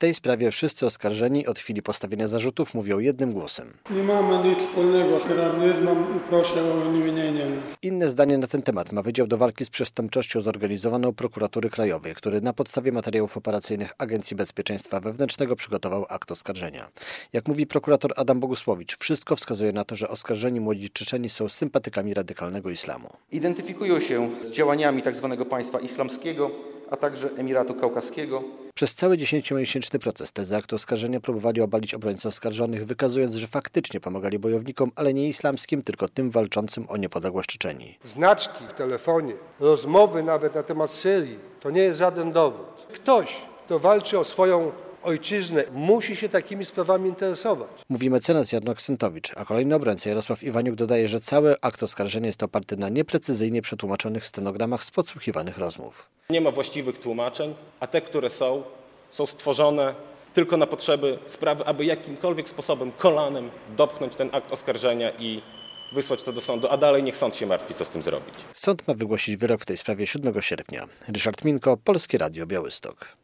tej sprawie wszyscy oskarżeni od chwili postawienia zarzutów mówią jednym głosem. Nie mamy nic wspólnego z terroryzmem i proszę o uniewinnienie. Inne zdanie na ten temat ma Wydział do Walki z Przestępczością Zorganizowaną Prokuratury Krajowej, który na podstawie materiałów operacyjnych Agencji Bezpieczeństwa Wewnętrznego przygotował akt oskarżenia. Jak mówi prokurator Adam Bogusłowicz, wszystko wskazuje na to, że oskarżeni młodzi Czeczeni są sympatykami radykalnego islamu. Identyfikują się z działaniami tzw. państwa islamskiego, a także Emiratu Kaukaskiego. Przez cały 10-miesięczny proces tezy aktu oskarżenia próbowali obalić obrońcy oskarżonych, wykazując, że faktycznie pomagali bojownikom, ale nie islamskim, tylko tym walczącym o niepodległość Czeczenii. Znaczki w telefonie, rozmowy nawet na temat Syrii, to nie jest żaden dowód. Ktoś, kto walczy o swoją ojczyznę, musi się takimi sprawami interesować. Mówi mecenas Jan Oksentowicz, a kolejny obrońca Jarosław Iwaniuk dodaje, że cały akt oskarżenia jest oparty na nieprecyzyjnie przetłumaczonych stenogramach z podsłuchiwanych rozmów. Nie ma właściwych tłumaczeń, a te, które są stworzone tylko na potrzeby sprawy, aby jakimkolwiek sposobem, kolanem dopchnąć ten akt oskarżenia i wysłać to do sądu, a dalej niech sąd się martwi, co z tym zrobić. Sąd ma wygłosić wyrok w tej sprawie 7 sierpnia. Ryszard Minko, Polskie Radio Białystok.